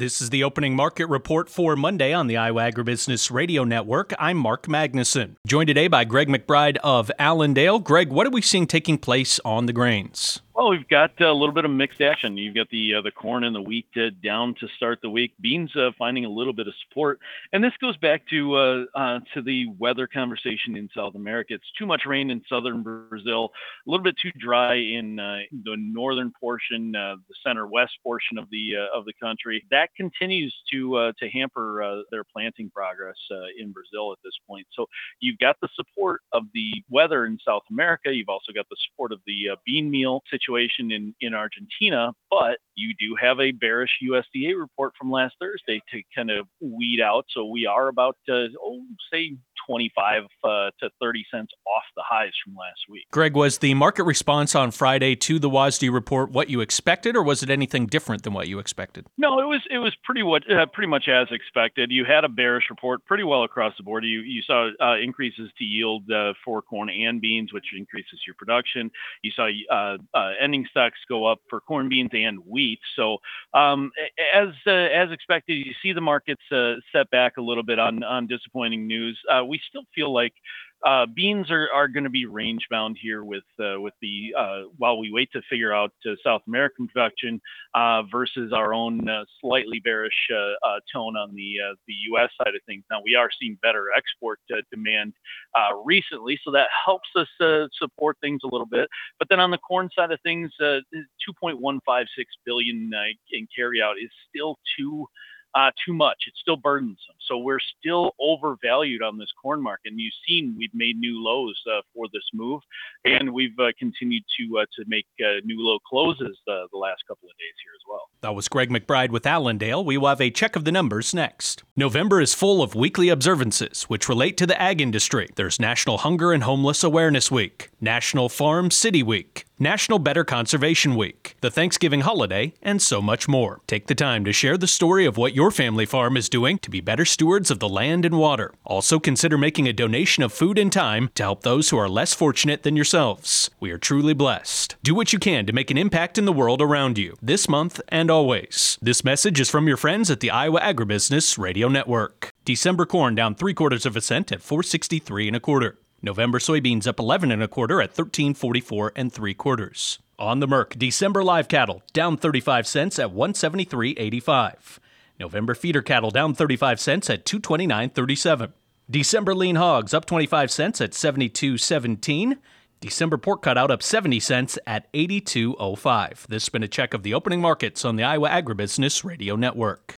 This is the opening market report for Monday on the Iowa Agribusiness Radio Network. I'm Mark Magnuson, joined today by Greg McBride of Allendale. Greg, what are we seeing taking place on the grains? Well, we've got a little bit of mixed action. You've got the corn and the wheat down to start the week. Beans finding a little bit of support, and this goes back to the weather conversation in South America. It's too much rain in southern Brazil, a little bit too dry in the northern portion, the center west portion of the country. That continues to hamper their planting progress in Brazil at this point. So you've got the support of the weather in South America. You've also got the support of the bean meal situation in Argentina, but you do have a bearish USDA report from last Thursday to kind of weed out. So we are about, say 25 to 30 cents off the highs from last week. Greg, was the market response on Friday to the WASDE report what you expected, or was it anything different than what you expected? No, it was pretty much as expected. You had a bearish report pretty well across the board. You saw increases to yield for corn and beans, which increases your production. You saw ending stocks go up for corn, beans, and wheat. So as expected, you see the markets set back a little bit on disappointing news. We still feel like beans are going to be range bound here with the while we wait to figure out South American production versus our own slightly bearish tone on the U.S. side of things. Now we are seeing better export demand recently, so that helps us support things a little bit. But then on the corn side of things, 2.156 billion in carryout is still too much. It's still burdensome. So we're still overvalued on this corn market. And you've seen we've made new lows for this move, and we've continued to make new low closes the last couple of days here as well. That was Greg McBride with Allendale. We will have a check of the numbers next. November is full of weekly observances which relate to the ag industry. There's National Hunger and Homeless Awareness Week, National Farm City Week, National Better Conservation Week, the Thanksgiving holiday, and so much more. Take the time to share the story of what your family farm is doing to be better stewards of the land and water. Also consider making a donation of food and time to help those who are less fortunate than yourselves. We are truly blessed. Do what you can to make an impact in the world around you, this month and always. This message is from your friends at the Iowa Agribusiness Radio Network. December corn down 0.75 cents at $4.63 1/4. November soybeans up 11 1/4 at $13.44 3/4. On the Merc, December live cattle down 35 cents at $173.85. November feeder cattle down 35 cents at $229.37. December lean hogs up 25 cents at $72.17. December pork cutout up 70 cents at $82.05. This has been a check of the opening markets on the Iowa Agribusiness Radio Network.